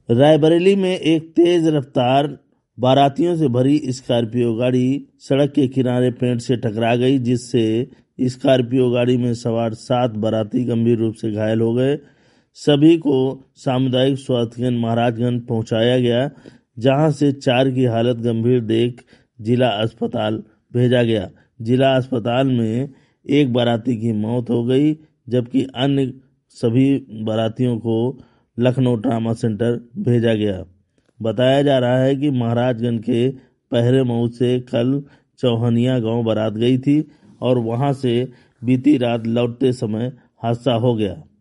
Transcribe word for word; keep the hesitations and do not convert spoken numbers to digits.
रायबरेली में एक तेज रफ्तार बारातियों से भरी स्कॉर्पियो गाड़ी सड़क के किनारे पेड़ से टकरा गई, जिससे स्कॉर्पियो गाड़ी में सवार सात बाराती गंभीर रूप से घायल हो गए। सभी को सामुदायिक स्वास्थ्य केंद्र महाराजगंज पहुंचाया गया, जहां से चार की हालत गंभीर देख जिला अस्पताल भेजा गया। जिला अस्पताल में एक बाराती की मौत हो गई, जबकि अन्य सभी बारातियों को लखनऊ ट्रामा सेंटर भेजा गया। बताया जा रहा है कि महाराजगंज के पहरे मऊ से कल चौहनिया गांव बारात गई थी और वहां से बीती रात लौटते समय हादसा हो गया।